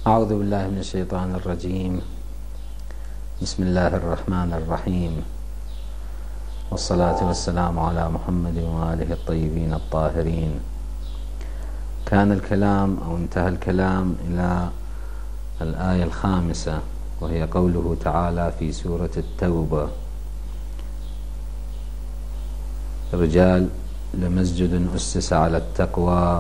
أعوذ بالله من الشيطان الرجيم. بسم الله الرحمن الرحيم، والصلاة والسلام على محمد وآله الطيبين الطاهرين. كان الكلام أو انتهى الكلام إلى الآية الخامسة، وهي قوله تعالى في سورة التوبة: رجال لمسجد أسس على التقوى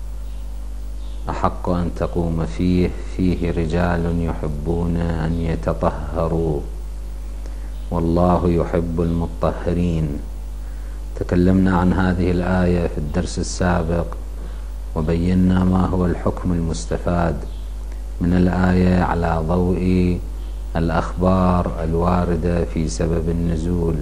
أحق أن تقوم فيه رجال يحبون أن يتطهروا والله يحب المطهرين. تكلمنا عن هذه الآية في الدرس السابق، وبينا ما هو الحكم المستفاد من الآية على ضوء الأخبار الواردة في سبب النزول.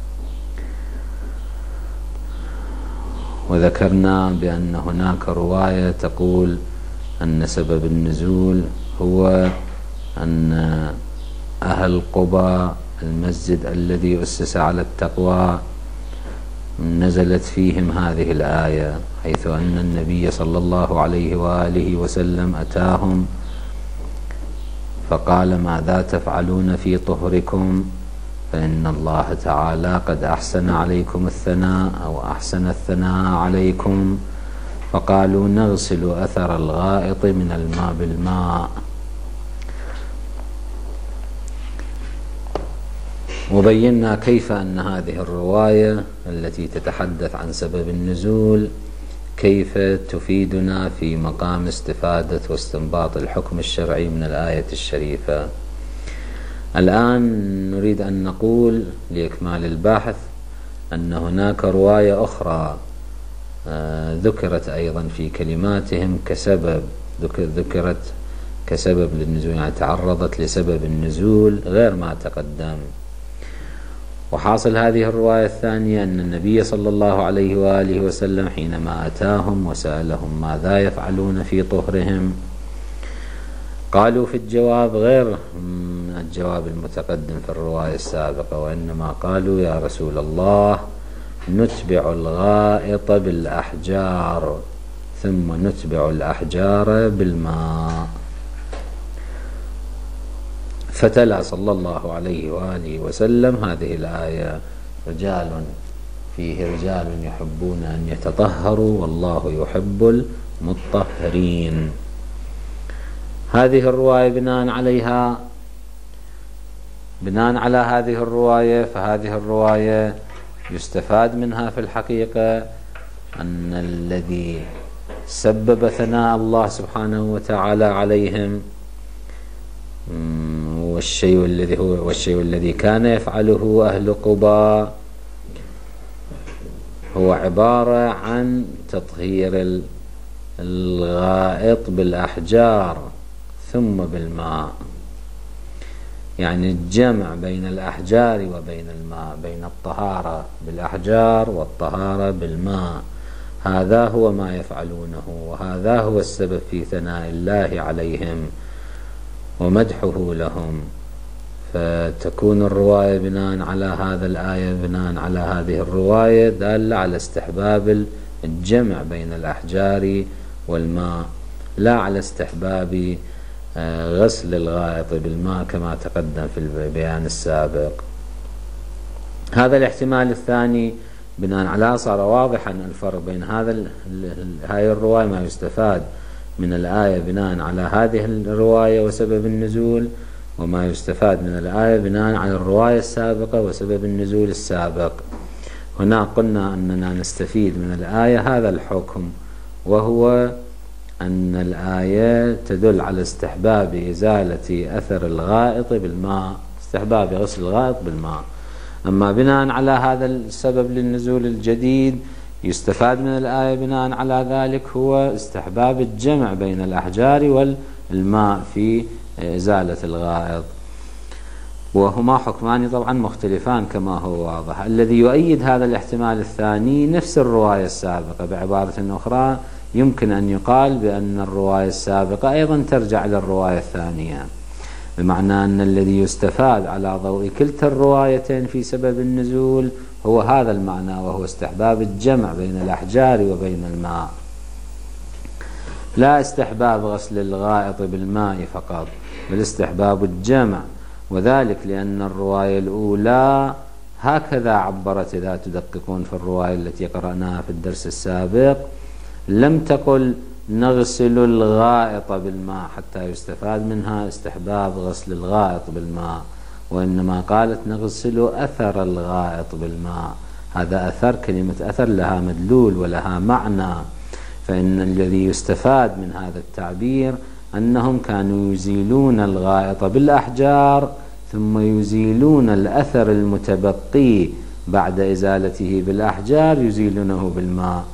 وذكرنا بأن هناك رواية تقول أن سبب النزول هو أن أهل قبى، المسجد الذي أسس على التقوى، نزلت فيهم هذه الآية، حيث أن النبي صلى الله عليه وآله وسلم أتاهم فقال: ماذا تفعلون في طهركم؟ فإن الله تعالى قد أحسن عليكم الثناء أو أحسن الثناء عليكم. فقالوا: نغسل أثر الغائط من الماء بالماء. وبينا كيف أن هذه الرواية التي تتحدث عن سبب النزول كيف تفيدنا في مقام استفادة واستنباط الحكم الشرعي من الآية الشريفة. الآن نريد أن نقول لإكمال البحث أن هناك رواية أخرى ذكرت أيضا في كلماتهم كسبب، ذكرت كسبب للنزول، يعني تعرضت لسبب النزول غير ما تقدم. وحاصل هذه الرواية الثانية أن النبي صلى الله عليه وآله وسلم حينما أتاهم وسألهم ماذا يفعلون في طهرهم، قالوا في الجواب غير الجواب المتقدم في الرواية السابقة، وإنما قالوا: يا رسول الله، نتبع الغائط بالأحجار ثم نتبع الأحجار بالماء. فتلا صلى الله عليه وآله وسلم هذه الآية: فيه رجال يحبون أن يتطهروا والله يحب المطهرين. هذه الرواية بناء على هذه الرواية، فهذه الرواية يستفاد منها في الحقيقة أن الذي سبب ثناء الله سبحانه وتعالى عليهم والشيء الذي كان يفعله أهل قبى هو عبارة عن تطهير الغائط بالأحجار ثم بالماء، يعني الجمع بين الأحجار وبين الماء، بين الطهارة بالأحجار والطهارة بالماء. هذا هو ما يفعلونه، وهذا هو السبب في ثناء الله عليهم ومدحه لهم. فتكون الرواية بناء على هذا الآية، بناء على هذه الرواية، دالة على استحباب الجمع بين الأحجار والماء، لا على استحباب غسل الغائط بالماء كما تقدم في البيان السابق. هذا الاحتمال الثاني بناء على صار واضحا الفرق بين هذه الرواية، ما يستفاد من الآية بناء على هذه الرواية وسبب النزول، وما يستفاد من الآية بناء على الرواية السابقة وسبب النزول السابق. هنا قلنا أننا نستفيد من الآية هذا الحكم، وهو أن الآية تدل على استحباب إزالة أثر الغائط بالماء، استحباب غسل الغائط بالماء. أما بناء على هذا السبب للنزول الجديد، يستفاد من الآية بناء على ذلك هو استحباب الجمع بين الأحجار والماء في إزالة الغائط. وهما حكمان طبعا مختلفان كما هو واضح. الذي يؤيد هذا الاحتمال الثاني نفس الرواية السابقة، بعبارة أخرى يمكن أن يقال بأن الرواية السابقة أيضا ترجع إلى الرواية الثانية، بمعنى أن الذي يستفاد على ضوء كلتا الروايتين في سبب النزول هو هذا المعنى، وهو استحباب الجمع بين الأحجار وبين الماء. لا استحباب غسل الغائط بالماء فقط، بل استحباب الجمع، وذلك لأن الرواية الأولى هكذا عبرت إذا تدققون في الرواية التي قرأناها في الدرس السابق، لم تقل نغسل الغائط بالماء حتى يستفاد منها استحباب غسل الغائط بالماء، وإنما قالت نغسل أثر الغائط بالماء. هذا أثر، كلمة أثر لها مدلول ولها معنى، فإن الذي يستفاد من هذا التعبير أنهم كانوا يزيلون الغائط بالأحجار ثم يزيلون الأثر المتبقي بعد إزالته بالأحجار يزيلونه بالماء،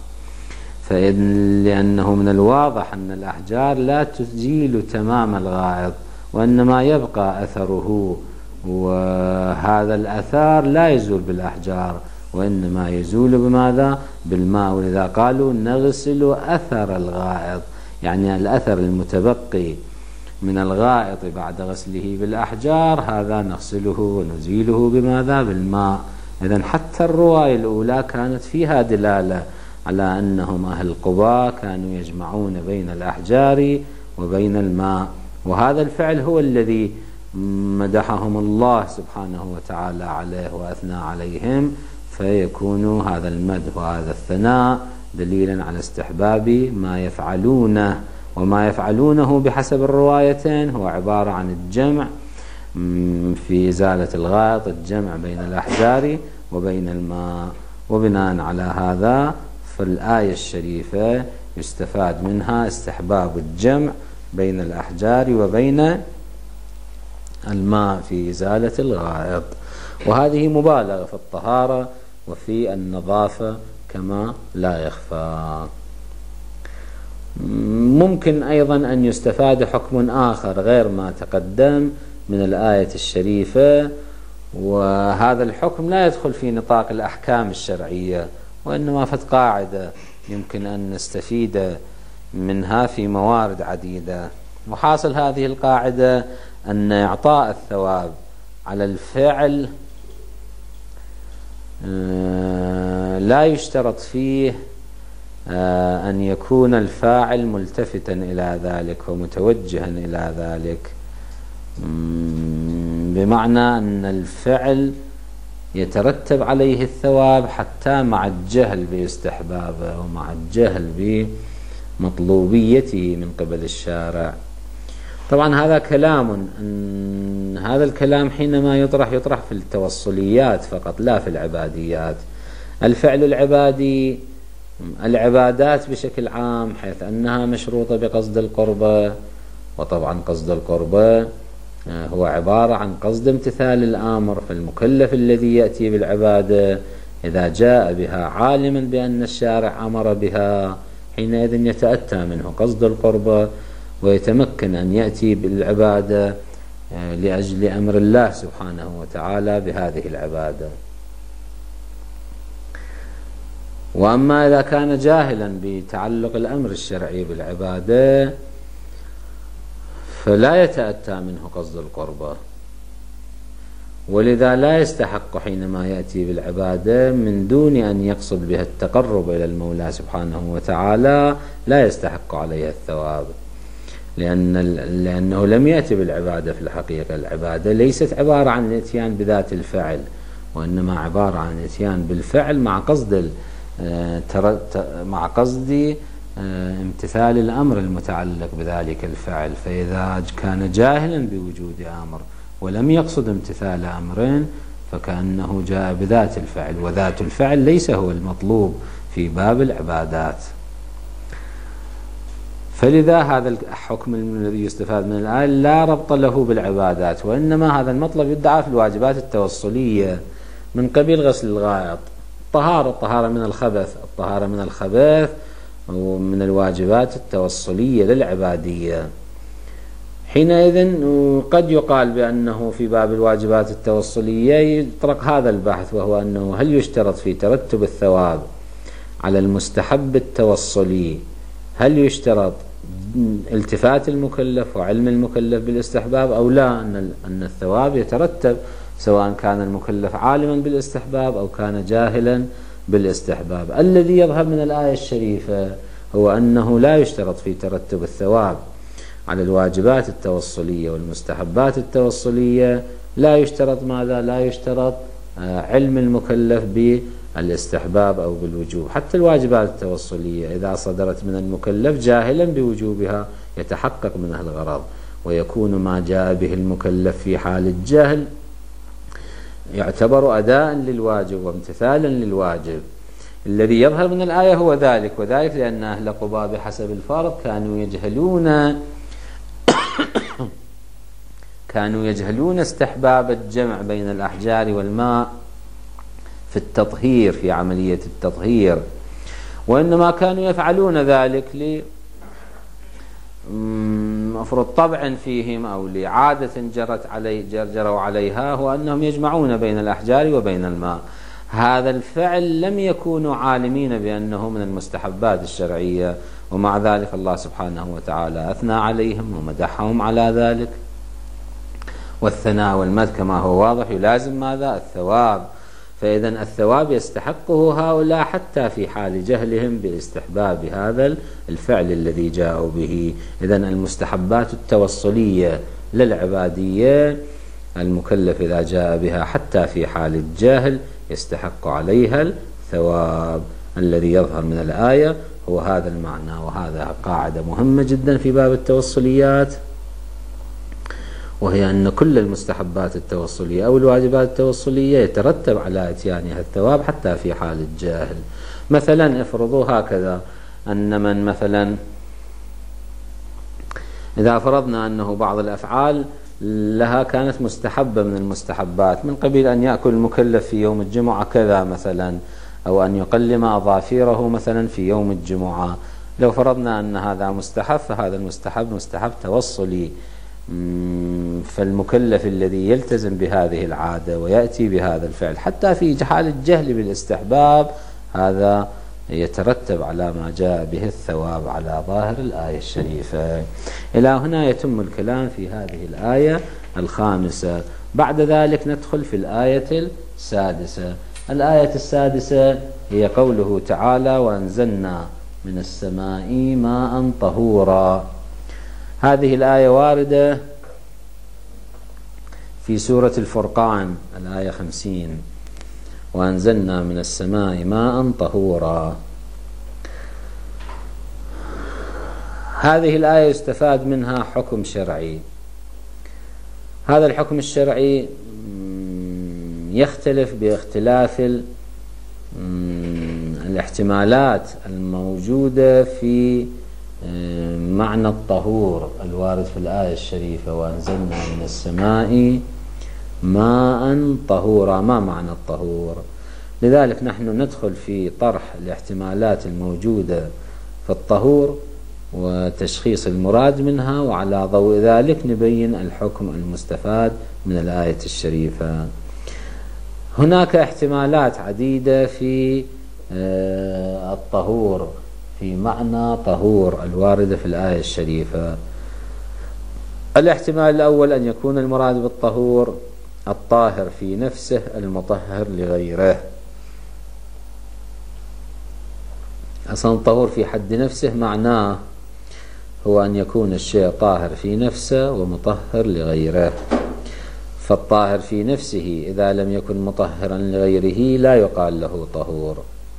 لأنه من الواضح أن الأحجار لا تزيل تمام الغائط وإنما يبقى أثره، وهذا الأثار لا يزول بالأحجار وإنما يزول بماذا؟ بالماء. ولذا قالوا نغسل أثر الغائط، يعني الأثر المتبقي من الغائط بعد غسله بالأحجار هذا نغسله ونزيله بماذا؟ بالماء. إذن حتى الرواية الأولى كانت فيها دلالة على أنهم أهل قباء كانوا يجمعون بين الأحجار وبين الماء، وهذا الفعل هو الذي مدحهم الله سبحانه وتعالى عليه وأثنى عليهم، فيكون هذا المدح وهذا الثناء دليلا على استحباب ما يفعلونه. وما يفعلونه بحسب الروايتين هو عبارة عن الجمع في إزالة الغائط، الجمع بين الأحجار وبين الماء. وبناء على هذا فالآية الشريفة يستفاد منها استحباب الجمع بين الأحجار وبين الماء في إزالة الغائط، وهذه مبالغة في الطهارة وفي النظافة كما لا يخفى. ممكن أيضا أن يستفاد حكم آخر غير ما تقدم من الآية الشريفة، وهذا الحكم لا يدخل في نطاق الأحكام الشرعية وإنما فت قاعدة يمكن أن نستفيد منها في موارد عديدة. وحاصل هذه القاعدة أن إعطاء الثواب على الفعل لا يشترط فيه أن يكون الفاعل ملتفتا إلى ذلك ومتوجها إلى ذلك، بمعنى أن الفعل يترتب عليه الثواب حتى مع الجهل باستحبابه ومع الجهل بمطلوبيته من قبل الشارع. طبعا هذا كلام، هذا الكلام حينما يطرح في التوصليات فقط لا في العباديات. الفعل العبادي، العبادات بشكل عام حيث أنها مشروطة بقصد القربة، وطبعا قصد القربة هو عبارة عن قصد امتثال الأمر، فالمكلف الذي يأتي بالعبادة إذا جاء بها عالما بأن الشارع أمر بها حينئذ يتأتى منه قصد القربة ويتمكن أن يأتي بالعبادة لأجل أمر الله سبحانه وتعالى بهذه العبادة. وأما إذا كان جاهلا بتعلق الأمر الشرعي بالعبادة فلا يتأتى منه قصد القربة، ولذا لا يستحق حينما يأتي بالعبادة من دون أن يقصد بها التقرب إلى المولى سبحانه وتعالى لا يستحق عليها الثواب، لأنه لم يأتي بالعبادة. في الحقيقة العبادة ليست عبارة عن الاتيان بذات الفعل، وإنما عبارة عن الاتيان بالفعل مع قصد امتثال الأمر المتعلق بذلك الفعل. فإذا كان جاهلا بوجود أمر ولم يقصد امتثال أمر فكأنه جاء بذات الفعل، وذات الفعل ليس هو المطلوب في باب العبادات. فلذا هذا الحكم الذي يستفاد من الآية لا ربط له بالعبادات، وإنما هذا المطلب يدعى في الواجبات التوصلية من قبيل غسل الغائط. الطهارة من الخبث، الطهارة من الخبث ومن الواجبات التوصلية للعبادية. حينئذ قد يقال بأنه في باب الواجبات التوصلية يطرق هذا البحث، وهو أنه هل يشترط في ترتب الثواب على المستحب التوصلي، هل يشترط التفات المكلف وعلم المكلف بالاستحباب أو لا، أن الثواب يترتب سواء كان المكلف عالما بالاستحباب أو كان جاهلا بالاستحباب. الذي يظهر من الآية الشريفة هو أنه لا يشترط في ترتب الثواب على الواجبات التوصلية والمستحبات التوصلية، لا يشترط ماذا؟ لا يشترط علم المكلف بالاستحباب أو بالوجوب. حتى الواجبات التوصلية إذا صدرت من المكلف جاهلا بوجوبها يتحقق منها الغرض، ويكون ما جاء به المكلف في حال الجهل يعتبر أداء للواجب وامتثالا للواجب. الذي يظهر من الآية هو ذلك، وذلك لأن أهل قباء بحسب الفرض كانوا يجهلون استحباب الجمع بين الأحجار والماء في التطهير، في عملية التطهير، وإنما كانوا يفعلون ذلك لمفروض طبع فيهم أو لعادة جروا عليها، هو أنهم يجمعون بين الأحجار وبين الماء. هذا الفعل لم يكونوا عالمين بأنه من المستحبات الشرعية، ومع ذلك الله سبحانه وتعالى أثنى عليهم ومدحهم على ذلك. والثناء والمدح كما هو واضح يلازم ماذا؟ الثواب. فإذا الثواب يستحقه هؤلاء حتى في حال جهلهم باستحباب هذا الفعل الذي جاءوا به. إذا المستحبات التوصلية للعبادية المكلف إذا جاء بها حتى في حال الجهل يستحق عليها الثواب. الذي يظهر من الآية هو هذا المعنى، وهذا قاعدة مهمة جدا في باب التوصليات، وهي أن كل المستحبات التوصلية أو الواجبات التوصلية يترتب على إتيانها الثواب حتى في حال الجاهل. مثلا افرضوا هكذا أن من مثلا إذا فرضنا أنه بعض الأفعال لها كانت مستحبة من المستحبات، من قبيل أن يأكل المكلف في يوم الجمعة كذا مثلا، أو أن يقلم أظافيره مثلا في يوم الجمعة. لو فرضنا أن هذا مستحب، فهذا المستحب مستحب توصلي، فالمكلف الذي يلتزم بهذه العادة ويأتي بهذا الفعل حتى في حال الجهل بالاستحباب هذا يترتب على ما جاء به الثواب على ظاهر الآية الشريفة. إلى هنا يتم الكلام في هذه الآية الخامسة. بعد ذلك ندخل في الآية السادسة. الآية السادسة هي قوله تعالى: وأنزلنا من السماء ماء طهورا. هذه الآية واردة في سورة الفرقان الآية 50: وأنزلنا من السماء ماء طهورا. هذه الآية يستفاد منها حكم شرعي. هذا الحكم الشرعي يختلف باختلاف الاحتمالات الموجودة في معنى الطهور الوارد في الآية الشريفة: وأنزلنا من السماء ماء طهورا. ما معنى الطهور؟ لذلك نحن ندخل في طرح الاحتمالات الموجودة في الطهور وتشخيص المراد منها، وعلى ضوء ذلك نبين الحكم المستفاد من الآية الشريفة. هناك احتمالات عديدة في الطهور، في معنى طهور الواردة في الآية الشريفة. الاحتمال الأول أن يكون المراد بالطهور الطاهر في نفسه المطهر لغيره. أصلا الطهور في حد نفسه معناه هو أن يكون الشيء طاهر في نفسه ومطهر لغيره. فالطاهر في نفسه إذا لم يكن مطهرا لغيره لا يقال له طهور.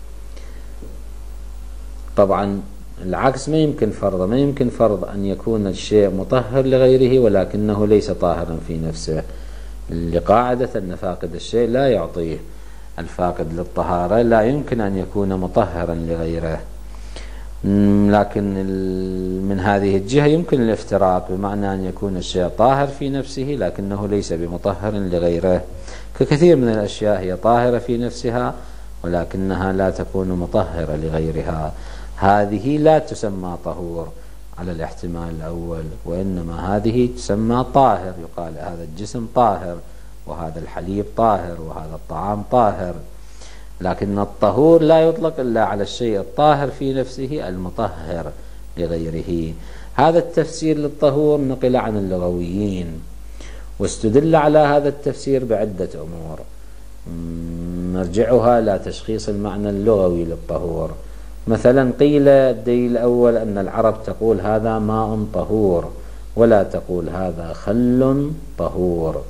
طبعا العكس ما يمكن فرض أن يكون الشيء مطهر لغيره ولكنه ليس طاهرا في نفسه، لقاعدة أن فاقد الشيء لا يعطيه. الفاقد للطهارة لا يمكن أن يكون مطهرا لغيره. لكن من هذه الجهة يمكن الافتراق، بمعنى أن يكون الشيء طاهر في نفسه لكنه ليس بمطهر لغيره. ككثير من الأشياء هي طاهرة في نفسها ولكنها لا تكون مطهرة لغيرها. هذه لا تسمى طهور على الاحتمال الأول، وإنما هذه تسمى طاهر. يقال هذا الجسم طاهر، وهذا الحليب طاهر، وهذا الطعام طاهر. لكن الطهور لا يطلق إلا على الشيء الطاهر في نفسه المطهر لغيره. هذا التفسير للطهور نقل عن اللغويين، واستدل على هذا التفسير بعدة أمور مرجعها لا تشخيص المعنى اللغوي للطهور. مثلا قيل الدليل الأول أن العرب تقول هذا ماء طهور ولا تقول هذا خل طهور،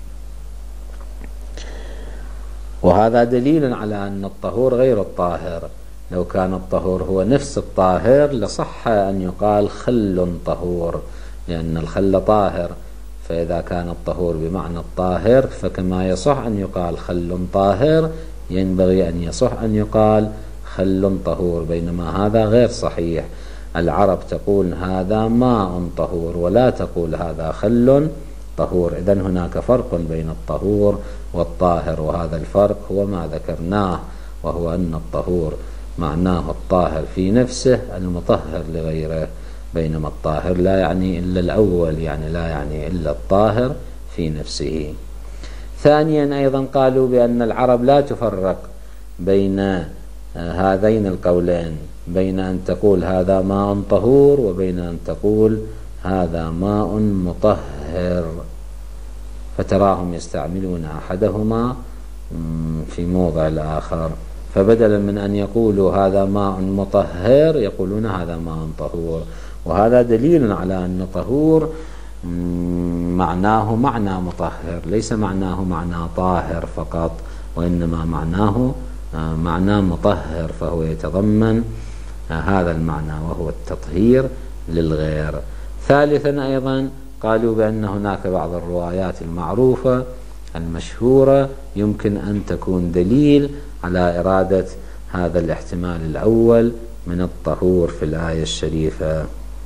وهذا دليل على أن الطهور غير الطاهر. لو كان الطهور هو نفس الطاهر لصح أن يقال خل طهور، لأن الخل طاهر، فإذا كان الطهور بمعنى الطاهر فكما يصح أن يقال خل طاهر ينبغي أن يصح أن يقال خل طهور، بينما هذا غير صحيح. العرب تقول هذا ماء طهور ولا تقول هذا خل طهور. إذن هناك فرق بين الطهور والطاهر، وهذا الفرق هو ما ذكرناه، وهو أن الطهور معناه الطاهر في نفسه المطهر لغيره، بينما الطاهر لا يعني إلا الأول، يعني لا يعني إلا الطاهر في نفسه. ثانيا أيضا قالوا بأن العرب لا تفرق بين هذين القولين، بين أن تقول هذا ماء طهور وبين أن تقول هذا ماء مطهر، فتراهم يستعملون أحدهما في موضع الآخر، فبدلا من أن يقولوا هذا ماء مطهر يقولون هذا ماء طهور. وهذا دليل على أن طهور معناه معنى مطهر، ليس معناه معنى طاهر فقط، وإنما معناه معنى مطهر، فهو يتضمن هذا المعنى وهو التطهير للغير. ثالثا أيضا قالوا بأن هناك بعض الروايات المعروفة المشهورة يمكن أن تكون دليل على إرادة هذا الاحتمال الأول من الطهور في الآية الشريفة،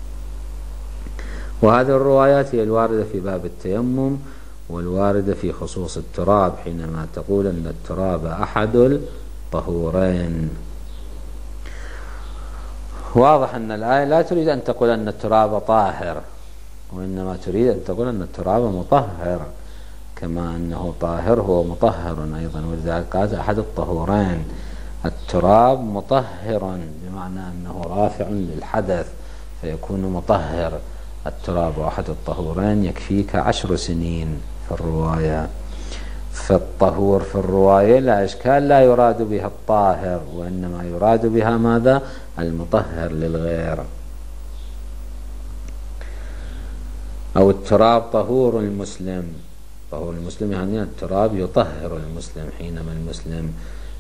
وهذه الروايات هي الواردة في باب التيمم والواردة في خصوص التراب، حينما تقول أن التراب أحد الطهورين. واضح أن الآية لا تريد أن تقول أن التراب طاهر، وإنما تريد أن تقول أن التراب مطهر، كما أنه طاهر هو مطهر أيضا، ولذلك قالت أحد الطهورين. التراب مطهر بمعنى أنه رافع للحدث فيكون مطهر. التراب أحد الطهورين يكفيك 10 سنين في الرواية. فالطهور في الرواية لا إشكال لا يراد بها الطاهر، وإنما يراد بها ماذا؟ المطهر للغير. أو التراب طهور المسلم، طهور المسلم يعني التراب يطهر المسلم، حينما المسلم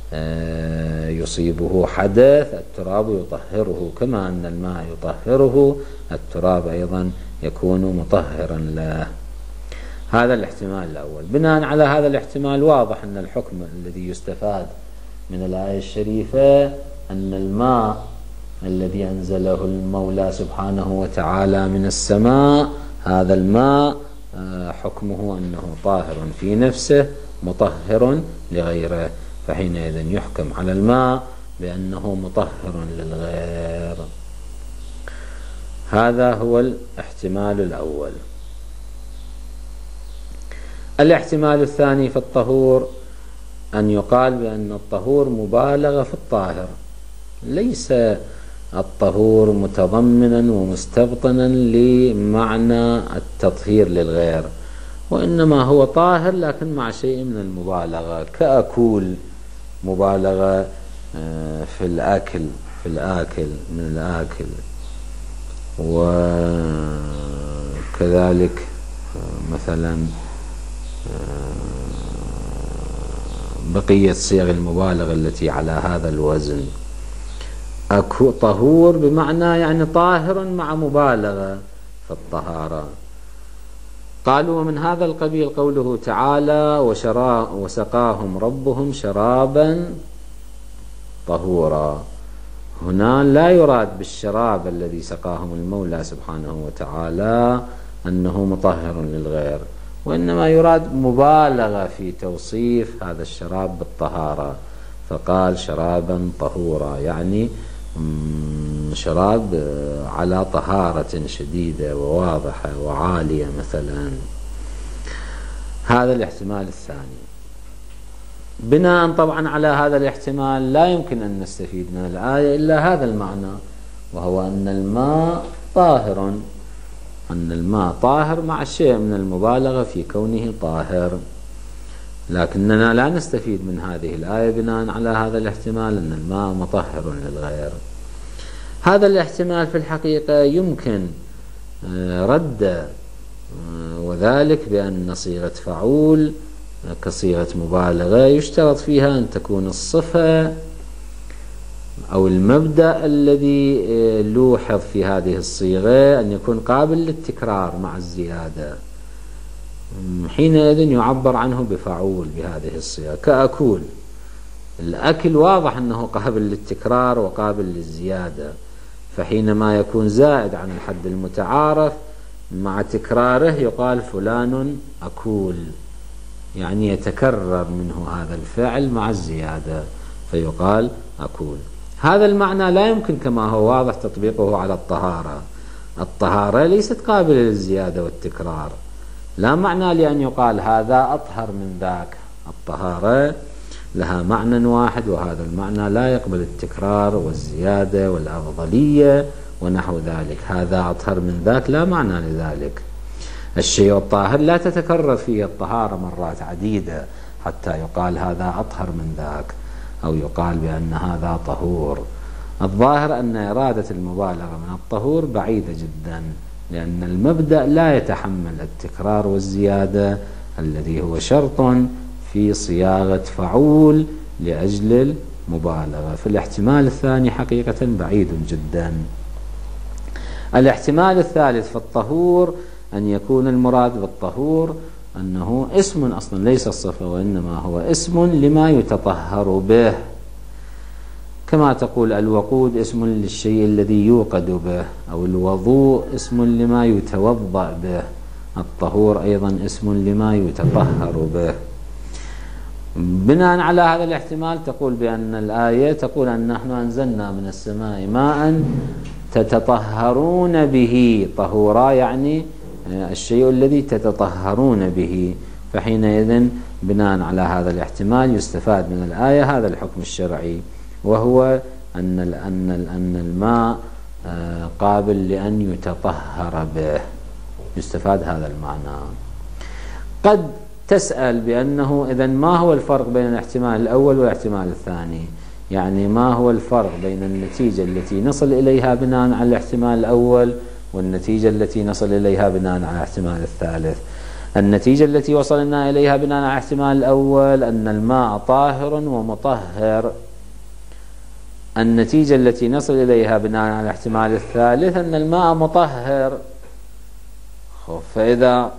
يصيبه حدث التراب يطهره، كما أن الماء يطهره التراب أيضا يكون مطهرا له. هذا الاحتمال الأول. بناء على هذا الاحتمال واضح أن الحكم الذي يستفاد من الآية الشريفة أن الماء الذي أنزله المولى سبحانه وتعالى من السماء، هذا الماء حكمه أنه طاهر في نفسه مطهر لغيره، فحينئذ يحكم على الماء بأنه مطهر للغير. هذا هو الاحتمال الأول. الاحتمال الثاني في الطهور أن يقال بأن الطهور مبالغة في الطاهر، ليس الطهور متضمنا ومستبطنا لمعنى التطهير للغير، وإنما هو طاهر لكن مع شيء من المبالغة، كأكول مبالغة في الأكل من الآكل، وكذلك مثلا بقية صيغ المبالغة التي على هذا الوزن. طهور بمعنى يعني طاهر مع مبالغة في الطهارة. قالوا ومن هذا القبيل قوله تعالى وسقاهم ربهم شرابا طهورا. هنا لا يراد بالشراب الذي سقاهم المولى سبحانه وتعالى أنه مطهر للغير، وإنما يراد مبالغة في توصيف هذا الشراب بالطهارة، فقال شرابا طهورا، يعني شراب على طهارة شديدة وواضحة وعالية مثلا. هذا الاحتمال الثاني. بناء طبعا على هذا الاحتمال لا يمكن أن نستفيد من الآية إلا هذا المعنى، وهو أن الماء طاهر، أن الماء طاهر مع شيء من المبالغة في كونه طاهر. لكننا لا نستفيد من هذه الآية بناء على هذا الاحتمال أن الماء مطهر للغير. هذا الاحتمال في الحقيقة يمكن رده، وذلك بأن صيغة فعول كصيغة مبالغة يشترط فيها أن تكون الصفة أو المبدأ الذي لوحظ في هذه الصيغة أن يكون قابل للتكرار مع الزيادة، حينئذ يعبر عنه بفعول بهذه الصيغة. كأكول، الأكل واضح أنه قابل للتكرار وقابل للزيادة، فحينما يكون زائد عن الحد المتعارف مع تكراره يقال فلان أكول، يعني يتكرر منه هذا الفعل مع الزيادة فيقال أكول. هذا المعنى لا يمكن كما هو واضح تطبيقه على الطهارة. الطهارة ليست قابلة للزيادة والتكرار، لا معنى لأن يقال هذا أطهر من ذاك. الطهارة لها معنى واحد، وهذا المعنى لا يقبل التكرار والزيادة والأفضلية ونحو ذلك. هذا أطهر من ذاك لا معنى لذلك. الشيء الطاهر لا تتكرر فيه الطهارة مرات عديدة حتى يقال هذا أطهر من ذاك، أو يقال بأن هذا طهور. الظاهر أن إرادة المبالغة من الطهور بعيدة جدا، لأن المبدأ لا يتحمل التكرار والزيادة الذي هو شرط في صياغة فعول لأجل المبالغة. فالاحتمال الثاني حقيقة بعيد جدا. الاحتمال الثالث في الطهور أن يكون المراد بالطهور أنه اسم أصلا ليس الصفة، وإنما هو اسم لما يتطهر به، كما تقول الوقود اسم للشيء الذي يوقد به، أو الوضوء اسم لما يتوضأ به. الطهور أيضا اسم لما يتطهر به. بناء على هذا الاحتمال تقول بأن الآية تقول أن نحن أنزلنا من السماء ماء تتطهرون به طهورا، يعني الشيء الذي تتطهرون به. فحينئذ بناء على هذا الاحتمال يستفاد من الآية هذا الحكم الشرعي، وهو أن الماء قابل لأن يتطهر به. يستفاد هذا المعنى. قد تسأل بأنه إذن ما هو الفرق بين الاحتمال الأول والاحتمال الثاني؟ يعني ما هو الفرق بين النتيجة التي نصل إليها بناء على الاحتمال الأول والنتيجة التي نصل إليها بناء على الاحتمال الثالث؟ النتيجة التي وصلنا إليها بناء على الاحتمال الأول أن الماء طاهر ومطهر. النتيجة التي نصل إليها بناء على الاحتمال الثالث أن الماء مطهر. فإذا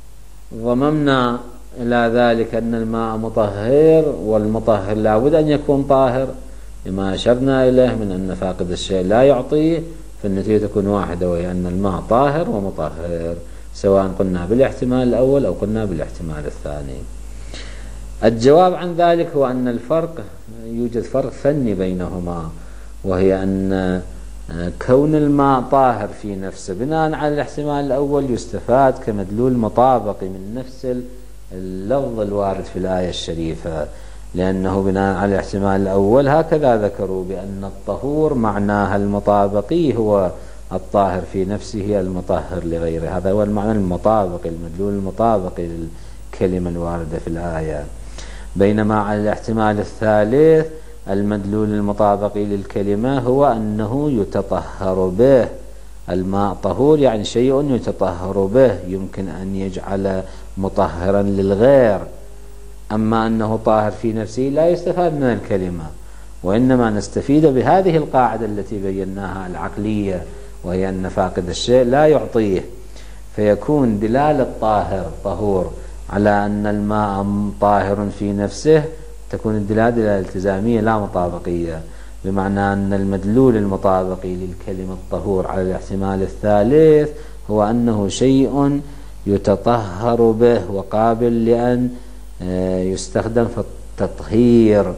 ضممنا إلى ذلك أن الماء مطهر، والمطهر لا بد أن يكون طاهر لما أشرنا إليه من أن فاقد الشيء لا يعطيه، فالنتيجة تكون واحدة، وهي أن الماء طاهر ومطهر، سواء قلنا بالاحتمال الأول أو قلنا بالاحتمال الثاني. الجواب عن ذلك هو أن يوجد فرق فني بينهما، وهي أن كون الماء طاهر في نفسه بناء على الاحتمال الأول يستفاد كمدلول مطابقي من نفس اللفظ الوارد في الآية الشريفة، لأنه بناء على الاحتمال الأول هكذا ذكروا بأن الطهور معناها المطابقي هو الطاهر في نفسه المطهر لغيره. هذا هو المعنى المطابقي، المدلول المطابقي للكلمة الواردة في الآية. بينما على الاحتمال الثالث المدلول المطابقي للكلمة هو أنه يتطهر به. الماء طهور يعني شيء يتطهر به، يمكن أن يجعل مطهرا للغير. أما أنه طاهر في نفسه لا يستفاد من الكلمة، وإنما نستفيد بهذه القاعدة التي بيناها العقلية، وهي أن فاقد الشيء لا يعطيه، فيكون دلالة طاهر طهور على أن الماء طاهر في نفسه تكون الدلالة الالتزامية لا مطابقية، بمعنى أن المدلول المطابقي للكلمة الطهور على الاحتمال الثالث هو أنه شيء يتطهر به وقابل لأن يستخدم في التطهير.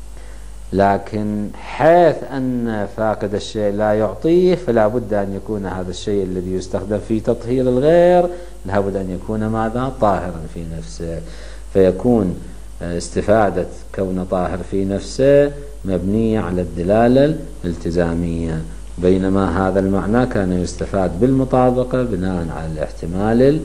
لكن حيث أن فاقد الشيء لا يعطيه فلا بد أن يكون هذا الشيء الذي يستخدم في تطهير الغير لا بد أن يكون ماذا؟ طاهرا في نفسه، فيكون استفادة كون طاهر في نفسه مبنية على الدلالة الالتزامية، بينما هذا المعنى كان يستفاد بالمطابقة بناء على الاحتمال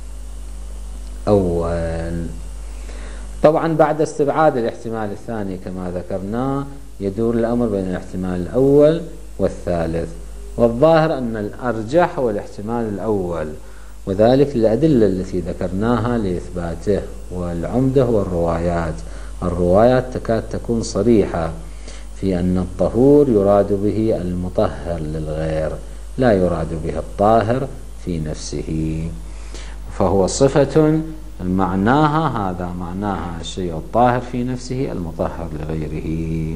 الأول. طبعا بعد استبعاد الاحتمال الثاني كما ذكرنا يدور الأمر بين الاحتمال الأول والثالث. والظاهر أن الأرجح هو الاحتمال الأول، وذلك للأدلة التي ذكرناها لإثباته. والعمدة هو الروايات تكاد تكون صريحة في أن الطهور يراد به المطهر للغير، لا يراد به الطاهر في نفسه، فهو صفة معناها هذا، معناها الشيء الطاهر في نفسه المطهر لغيره.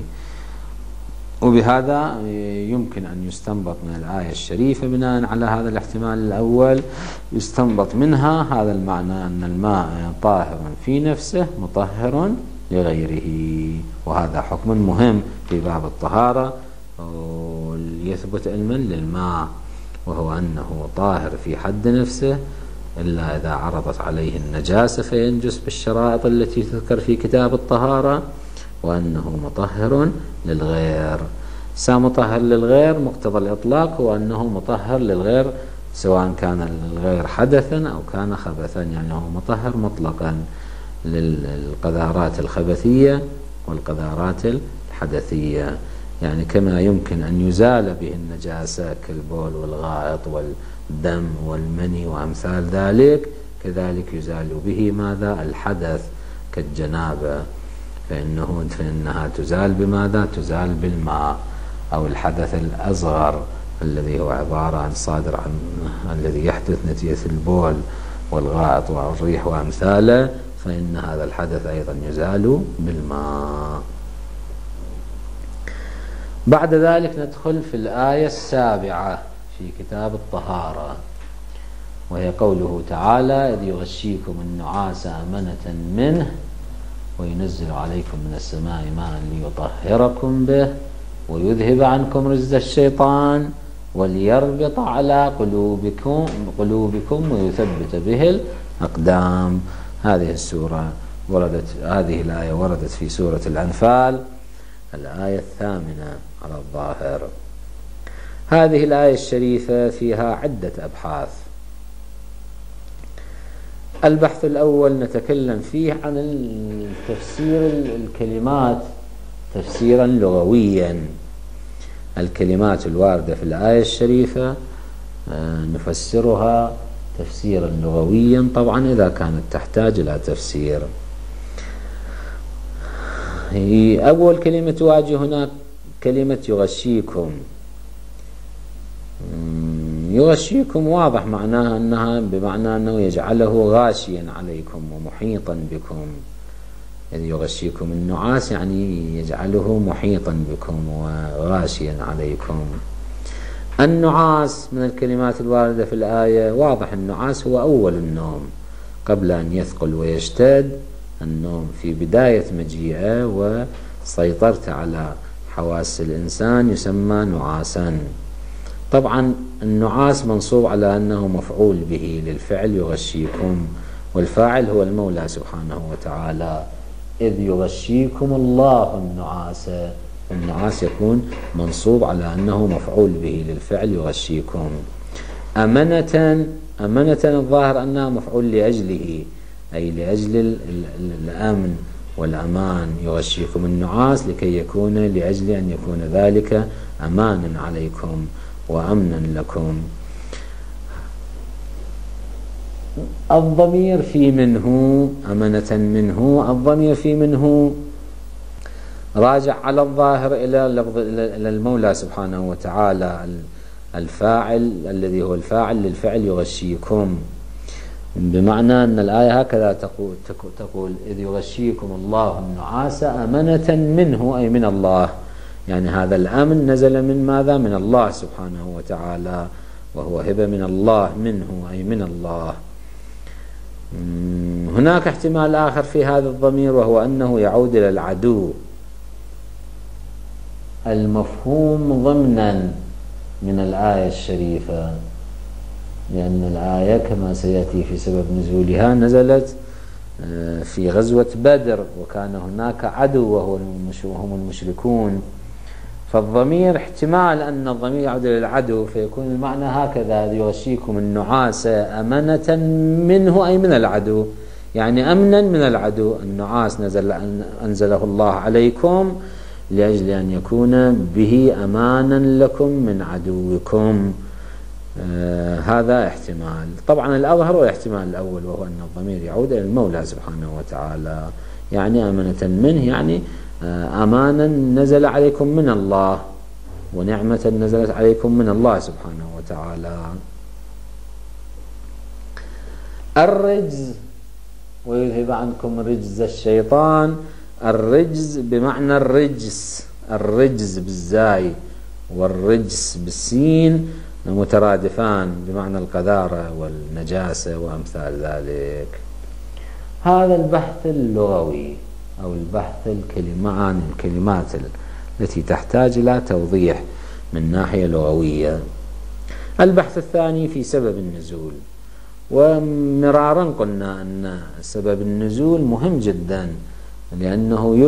وبهذا يمكن أن يستنبط من الآية الشريفة بناء على هذا الاحتمال الأول، يستنبط منها هذا المعنى أن الماء طاهر في نفسه مطهر لغيره. وهذا حكم مهم في باب الطهارة وليثبت علما للماء، وهو أنه طاهر في حد نفسه إلا إذا عرضت عليه النجاسة فينجس بالشرائط التي تذكر في كتاب الطهارة، وأنه مطهر للغير. مطهر للغير مقتضى الإطلاق هو أنه مطهر للغير سواء كان الغير حدثا أو كان خبثا، يعني هو مطهر مطلقا للقذارات الخبثية والقذارات الحدثية. يعني كما يمكن أن يزال به النجاسة كالبول والغائط والدم والمني وأمثال ذلك، كذلك يزال به ماذا؟ الحدث كالجنابة، فإنها تزال بماذا؟ تزال بالماء. أو الحدث الأصغر الذي هو عبارة عن صادر عن الذي يحدث نتيجة البول والغائط والريح وأمثاله، فإن هذا الحدث أيضا يزال بالماء. بعد ذلك ندخل في الآية السابعة في كتاب الطهارة، وهي قوله تعالى: إذ يغشيكم النعاس أمنة منه وينزل عليكم من السماء ماء ليطهركم به ويذهب عنكم رجز الشيطان وليربط على قلوبكم ويثبت به الأقدام. هذه الآية وردت في سورة الأنفال، الآية 8 على الظاهر. هذه الآية الشريفة فيها عدة أبحاث. البحث الأول نتكلم فيه عن تفسير الكلمات تفسيرا لغويا. الكلمات الواردة في الآية الشريفة نفسرها تفسيرا لغويا، طبعا إذا كانت تحتاج إلى تفسير. أول كلمة تواجه هنا كلمة يغشيكم. يغشيكم واضح معناها بمعنى أنه يجعله غاشيا عليكم ومحيطا بكم. إذ يغشيكم النعاس يعني يجعله محيطا بكم وغاشيا عليكم. النعاس من الكلمات الواردة في الآية، واضح النعاس هو أول النوم قبل أن يثقل ويشتد. النوم في بداية مجيئه وسيطرت على حواس الإنسان يسمى نعاسا. طبعا النعاس منصوب على أنه مفعول به للفعل يغشيكم، والفاعل هو المولى سبحانه وتعالى. إذ يغشيكم الله النعاس، النعاس يكون منصوب على أنه مفعول به للفعل يغشيكم. أمنة الظاهر أنها مفعول لأجله، أي لأجل الأمن والأمان. يغشيكم النعاس لكي يكون لأجل أن يكون ذلك أمانا عليكم وأمنا لكم. الضمير في منه، أمنة منه، الضمير في منه راجع على الظاهر إلى المولى سبحانه وتعالى، الفاعل الذي هو الفاعل للفعل يغشيكم، بمعنى أن الآية هكذا تقول: إذ يغشيكم الله النعاس أمنة منه، أي من الله. يعني هذا الأمن نزل من ماذا؟ من الله سبحانه وتعالى، وهو هبة من الله، منه أي من الله. هناك احتمال آخر في هذا الضمير، وهو أنه يعود إلى العدو المفهوم ضمنا من الآية الشريفة، لأن الآية كما سيأتي في سبب نزولها نزلت في غزوة بدر، وكان هناك عدو وهم المشركون. فالضمير احتمال أن الضمير يعود إلى العدو، فيكون المعنى هكذا: يغشيكم النعاس أمنة منه، أي من العدو، يعني أمنا من العدو. النعاس أنزله الله عليكم لأجل أن يكون به أمانا لكم من عدوكم. هذا احتمال. طبعا الأظهر هو الاحتمال الأول، وهو أن الضمير يعود إلى المولى سبحانه وتعالى، يعني أمنة منه، يعني أمانا نزل عليكم من الله، ونعمة نزلت عليكم من الله سبحانه وتعالى. الرجز ويذهب عنكم رجز الشيطان. الرجز بمعنى الرجس، الرجز بالزاي والرجس بالسين مترادفان بمعنى القذارة والنجاسة وأمثال ذلك. هذا البحث اللغوي أو البحث عن الكلمات التي تحتاج إلى توضيح من ناحية لغوية. البحث الثاني في سبب النزول، ومرارا قلنا أن سبب النزول مهم جدا، لأنه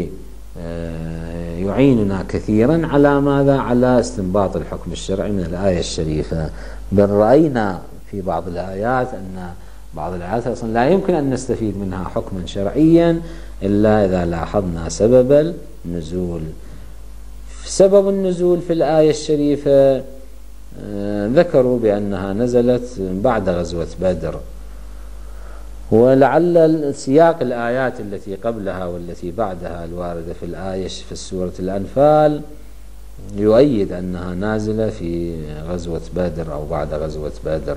يعيننا كثيرا على ماذا؟ على استنباط الحكم الشرعي من الآية الشريفة. بل رأينا في بعض الآيات أن بعض الآيات أصلا لا يمكن أن نستفيد منها حكما شرعيا إلا إذا لاحظنا سبب النزول. سبب النزول في الآية الشريفة ذكروا بأنها نزلت بعد غزوة بدر، ولعل سياق الآيات التي قبلها والتي بعدها الواردة في الآية في سورة الأنفال يؤيد أنها نازلة في غزوة بدر أو بعد غزوة بدر.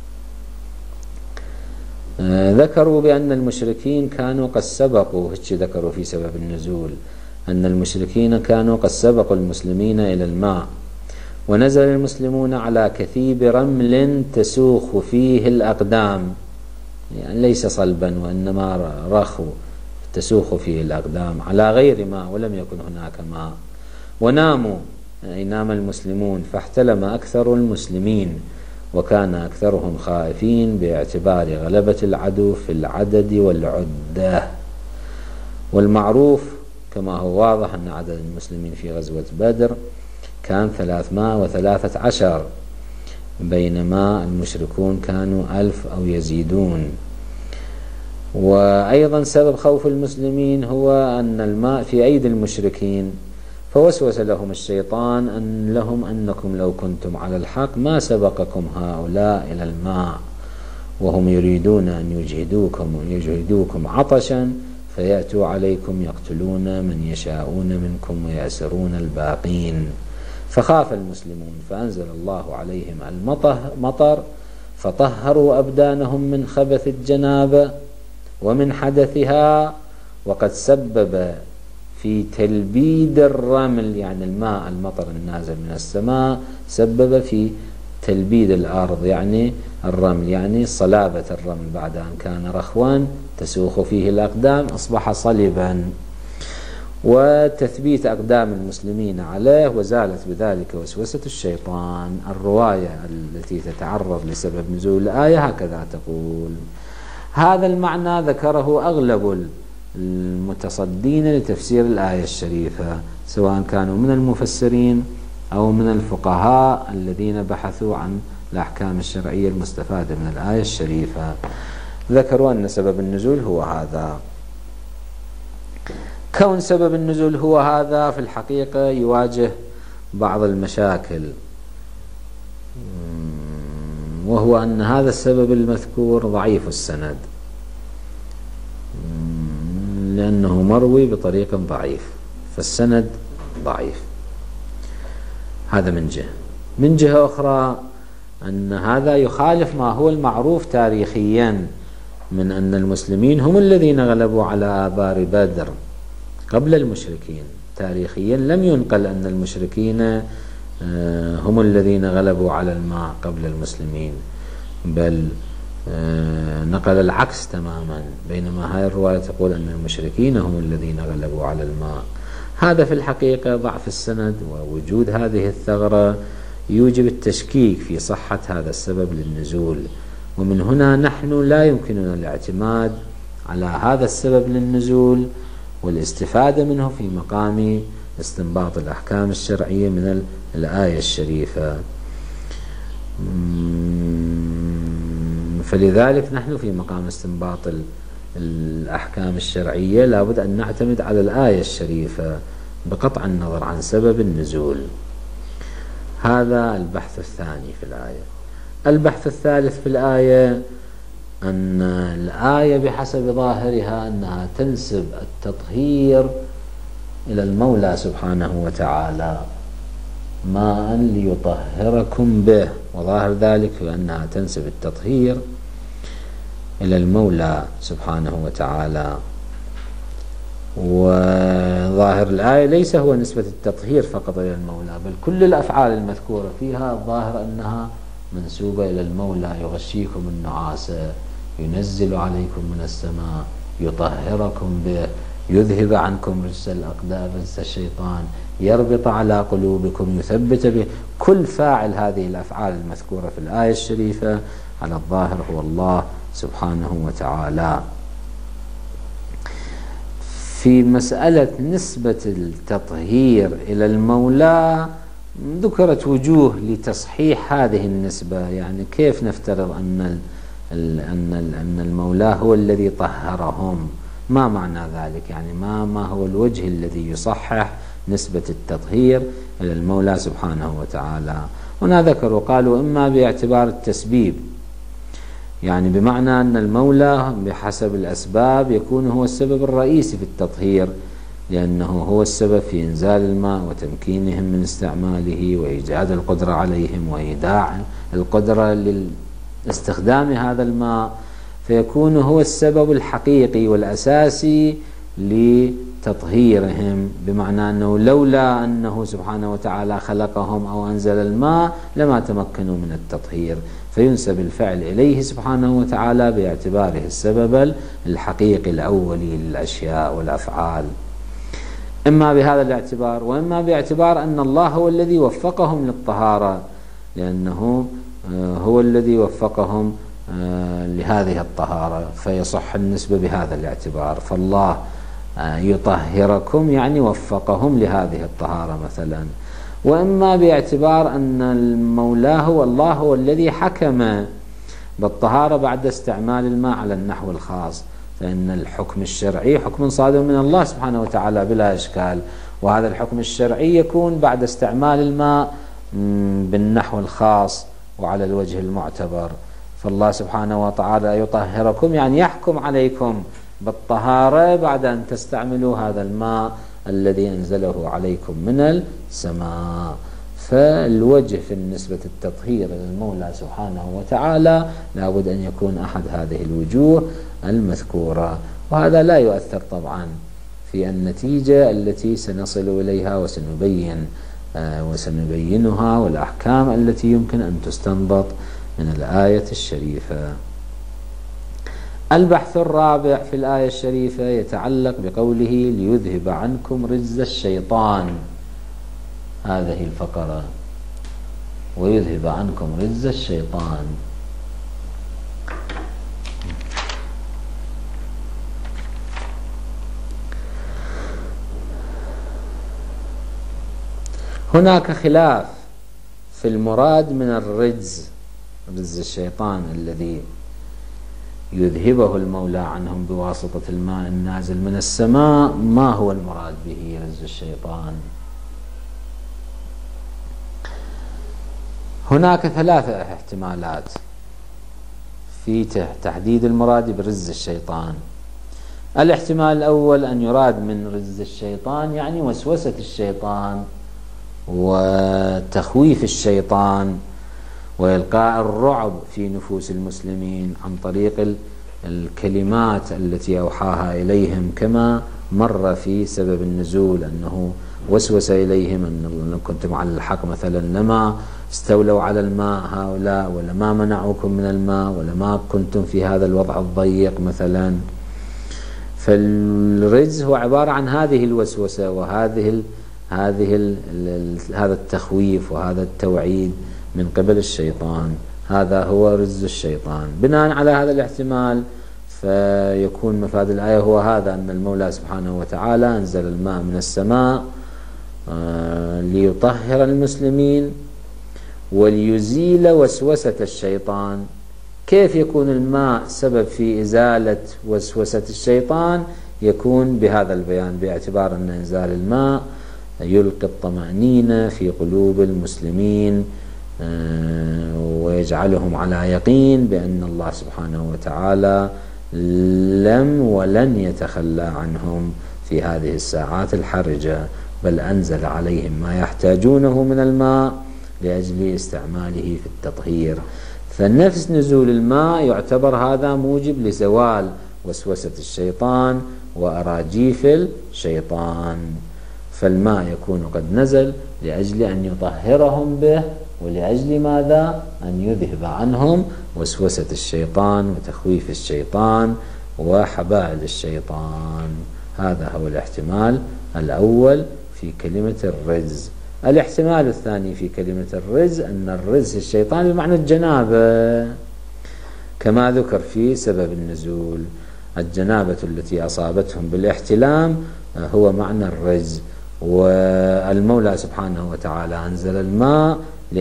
ذكروا بأن المشركين كانوا قد سبقوا، ذكروا في سبب النزول أن المشركين كانوا قد سبقوا المسلمين إلى الماء، ونزل المسلمون على كثيب رمل تسوخ فيه الأقدام، يعني ليس صلبا وإنما رخو تسوخ فيه الأقدام على غير ماء، ولم يكن هناك ماء. وناموا أي نام المسلمون، فاحتلم أكثر المسلمين، وكان أكثرهم خائفين باعتبار غلبة العدو في العدد والعدة. والمعروف كما هو واضح أن عدد المسلمين في غزوة بدر كان 313، بينما المشركون كانوا 1000 أو يزيدون. وأيضا سبب خوف المسلمين هو أن الماء في أيدي المشركين، فوسوس لهم الشيطان أنكم لو كنتم على الحق ما سبقكم هؤلاء إلى الماء، وهم يريدون أن يجهدوكم عطشا فيأتوا عليكم يقتلون من يشاءون منكم ويأسرون الباقين. فخاف المسلمون فأنزل الله عليهم المطر فطهروا أبدانهم من خبث الجنابة ومن حدثها، وقد سبب في تلبيد الرمل، يعني الماء المطر النازل من السماء سبب في تلبيد الأرض، يعني الرمل، يعني صلابة الرمل بعد أن كان رخوا تسوخ فيه الأقدام أصبح صلبا، وتثبيت أقدام المسلمين عليه، وزالت بذلك وسوسة الشيطان. الرواية التي تتعرض لسبب نزول الآية هكذا تقول. هذا المعنى ذكره أغلب المتصدين لتفسير الآية الشريفة، سواء كانوا من المفسرين أو من الفقهاء الذين بحثوا عن الأحكام الشرعية المستفادة من الآية الشريفة. ذكروا أن سبب النزول هو هذا. كون سبب النزول هو هذا في الحقيقة يواجه بعض المشاكل، وهو أن هذا السبب المذكور ضعيف السند، لأنه مروي بطريق ضعيف، فالسند ضعيف. هذا من جهة. من جهة أخرى أن هذا يخالف ما هو المعروف تاريخيا من أن المسلمين هم الذين غلبوا على آبار بدر قبل المشركين. تاريخيا لم ينقل أن المشركين هم الذين غلبوا على الماء قبل المسلمين، بل نقل العكس تماما، بينما هذه الرواية تقول أن المشركين هم الذين غلبوا على الماء. هذا في الحقيقة ضعف السند ووجود هذه الثغرة يوجب التشكيك في صحة هذا السبب للنزول، ومن هنا نحن لا يمكننا الاعتماد على هذا السبب للنزول والاستفادة منه في مقام استنباط الأحكام الشرعية من الآية الشريفة. فلذلك نحن في مقام استنباط الأحكام الشرعية لابد أن نعتمد على الآية الشريفة بقطع النظر عن سبب النزول. هذا البحث الثاني في الآية. البحث الثالث في الآية أن الآية بحسب ظاهرها أنها تنسب التطهير إلى المولى سبحانه وتعالى، ماء ليطهركم به، وظاهر ذلك أنها تنسب التطهير إلى المولى سبحانه وتعالى. وظاهر الآية ليس هو نسبة التطهير فقط إلى المولى، بل كل الأفعال المذكورة فيها الظاهر أنها منسوبة إلى المولى. يغشيكم النعاس، ينزل عليكم من السماء، يطهركم به، يذهب عنكم رجس الأقدام، رجس الشيطان، يربط على قلوبكم، يثبت به. كل فاعل هذه الأفعال المذكورة في الآية الشريفة على الظاهر هو الله سبحانه وتعالى. في مسألة نسبة التطهير إلى المولى ذكرت وجوه لتصحيح هذه النسبة. يعني كيف نفترض أن المولى هو الذي طهرهم؟ ما معنى ذلك؟ يعني ما هو الوجه الذي يصحح نسبة التطهير إلى المولى سبحانه وتعالى؟ هنا ذكروا قالوا إما باعتبار التسبيب، يعني بمعنى أن المولى بحسب الأسباب يكون هو السبب الرئيسي في التطهير، لأنه هو السبب في إنزال الماء وتمكينهم من استعماله وإيجاد القدرة عليهم وإيداع القدرة لاستخدام هذا الماء، فيكون هو السبب الحقيقي والأساسي لتطهيرهم. بمعنى أنه لولا أنه سبحانه وتعالى خلقهم أو أنزل الماء لما تمكنوا من التطهير، فينسب الفعل إليه سبحانه وتعالى باعتباره السبب الحقيقي الأولي للأشياء والأفعال. إما بهذا الاعتبار، وإما باعتبار أن الله هو الذي وفقهم للطهارة، لأنه هو الذي وفقهم لهذه الطهارة، فيصح النسبة بهذا الاعتبار. فالله يطهركم يعني وفقهم لهذه الطهارة مثلا. وإما باعتبار أن المولى هو الله هو الذي حكم بالطهارة بعد استعمال الماء على النحو الخاص، فإن الحكم الشرعي حكم صادر من الله سبحانه وتعالى بلا إشكال، وهذا الحكم الشرعي يكون بعد استعمال الماء بالنحو الخاص وعلى الوجه المعتبر. فالله سبحانه وتعالى يطهركم يعني يحكم عليكم بالطهارة بعد أن تستعملوا هذا الماء الذي أنزله عليكم من السماء. فالوجه في نسبة التطهير للمولى سبحانه وتعالى لابد أن يكون أحد هذه الوجوه المذكورة، وهذا لا يؤثر طبعا في النتيجة التي سنصل إليها وسنبينها والأحكام التي يمكن أن تستنبط من الآية الشريفة. البحث الرابع في الآية الشريفة يتعلق بقوله ليذهب عنكم رجز الشيطان، هذه الفقرة، ويذهب عنكم رجز الشيطان. هناك خلاف في المراد من الرجز، رجز الشيطان الذي يذهبه المولى عنهم بواسطة الماء النازل من السماء. ما هو المراد به رجز الشيطان؟ هناك ثلاثة احتمالات في تحديد المراد برجز الشيطان. الاحتمال الأول أن يراد من رجز الشيطان يعني وسوسة الشيطان وتخويف الشيطان وإلقاء الرعب في نفوس المسلمين عن طريق الكلمات التي أوحاها إليهم، كما مر في سبب النزول أنه وسوس إليهم أن كنتم على الحق مثلا لما استولوا على الماء هؤلاء، ولما منعوكم من الماء، ولما كنتم في هذا الوضع الضيق مثلا. فالرجز هو عبارة عن هذه الوسوسة وهذه هذا التخويف وهذا التوعيد من قبل الشيطان، هذا هو رجز الشيطان. بناء على هذا الاحتمال فيكون مفاد الآية هو هذا، أن المولى سبحانه وتعالى أنزل الماء من السماء ليطهر المسلمين وليزيل وسوسة الشيطان. كيف يكون الماء سبب في إزالة وسوسة الشيطان؟ يكون بهذا البيان، باعتبار أن إنزال الماء يلقي الطمأنينة في قلوب المسلمين ويجعلهم على يقين بأن الله سبحانه وتعالى لم ولن يتخلى عنهم في هذه الساعات الحرجة، بل أنزل عليهم ما يحتاجونه من الماء لأجل استعماله في التطهير. فنفس نزول الماء يعتبر هذا موجب لزوال وسوسة الشيطان وأراجيف الشيطان، فالماء يكون قد نزل لأجل أن يطهرهم به، ولأجل ماذا؟ أن يذهب عنهم وسوسة الشيطان وتخويف الشيطان وحبائل الشيطان. هذا هو الاحتمال الأول في كلمة الرجز. الاحتمال الثاني في كلمة الرجز أن الرجز الشيطان بمعنى الجنابة، كما ذكر في سبب النزول. الجنابة التي أصابتهم بالاحتلام هو معنى الرجز، والمولى سبحانه وتعالى أنزل الماء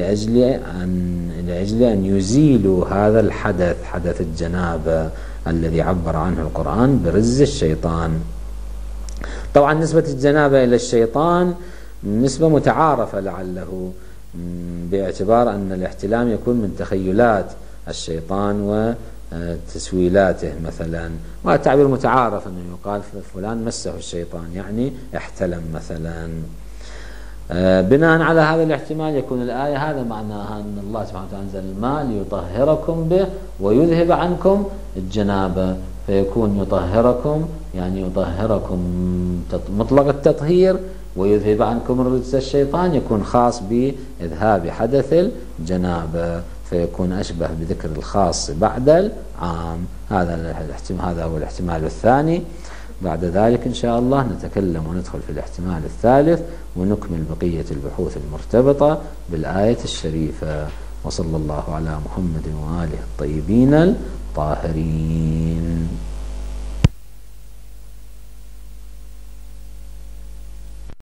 لأجل أن يزيلوا هذا الحدث، حدث الجنابة الذي عبر عنه القرآن برجز الشيطان. طبعا نسبة الجنابة إلى الشيطان نسبة متعارفة لعله، باعتبار أن الاحتلام يكون من تخيلات الشيطان وتسويلاته مثلا، والتعبير متعارف أنه يقال فلان مسه الشيطان يعني احتلم مثلا. بناء على هذا الاحتمال يكون الآية هذا معناها أن الله سبحانه وتعالى أنزل الماء ليطهركم به ويذهب عنكم الجنابة، فيكون يطهركم يعني يطهركم مطلق التطهير، ويذهب عنكم الرجس الشيطان يكون خاص بإذهاب حدث الجنابة، فيكون أشبه بذكر الخاص بعد العام. هذا هو الاحتمال الثاني. بعد ذلك إن شاء الله نتكلم وندخل في الاحتمال الثالث ونكمل بقية البحوث المرتبطة بالآية الشريفة. وصلى الله على محمد وآله الطيبين الطاهرين.